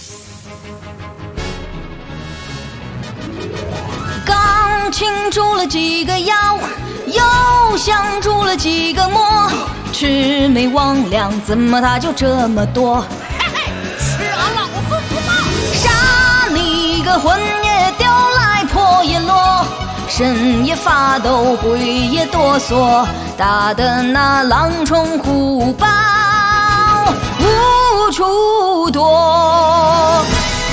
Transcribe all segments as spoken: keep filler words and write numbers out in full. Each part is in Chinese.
刚擒住了几个妖，又降住了几个魔，魑魅魍魉怎么他就这么多？ 嘿嘿，吃俺老子不报！ 杀你个魂也丢来魄也落，神也发抖，鬼也哆嗦，打得那狼虫虎豹无处躲。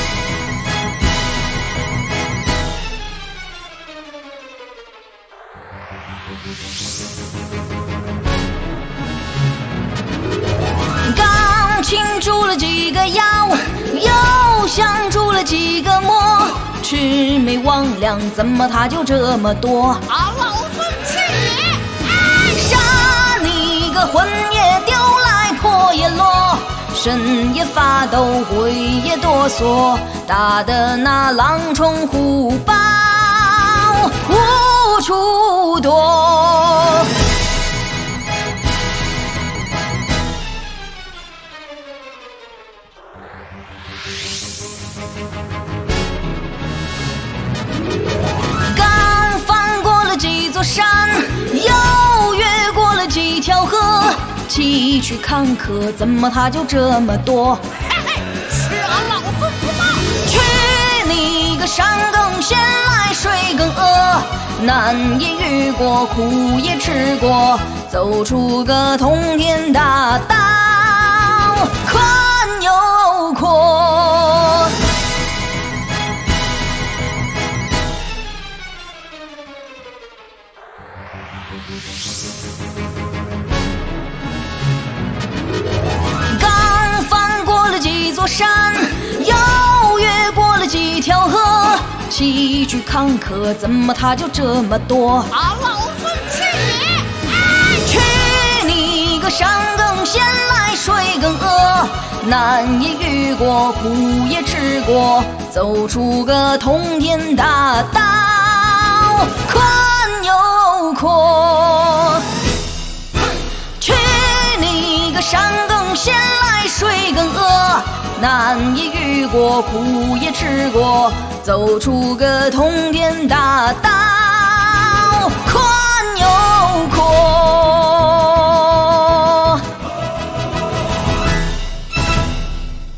刚擒住了几个妖，又降住了几个魔，魑魅魍魉怎么他就这么多？ 俺老子去你！ 杀你个魂也丢来魄也落，神也发抖，鬼也哆嗦，打得那狼虫虎豹无处躲。刚翻过了几座山，又越过了几条河，崎岖坎坷怎么他就这么多？ 嘿嘿，吃俺老子不报！ 去你个山更险来水更恶，难也遇过，苦也吃过，走出个通天大道宽又阔。刚翻过了几座山，又越过了几条河，崎岖坎坷怎么他就这么多？ 俺老子去你！ 去你个山更险来水更恶，难也遇过，苦也吃过，走出个通天大道宽又阔。去你个山更险来水更恶，难也遇过，苦也吃过，走出个通天大道宽